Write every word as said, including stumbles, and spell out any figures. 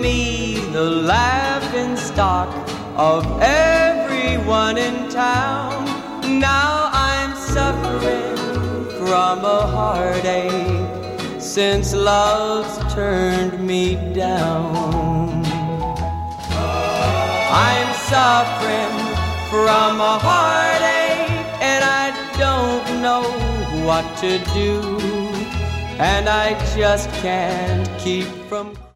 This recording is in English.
me the laughing stock of everyone in town. Now I'm suffering from a heartache since love's turned me down. I'm suffering from a heartache and I don't know what to do, and I just can't keep from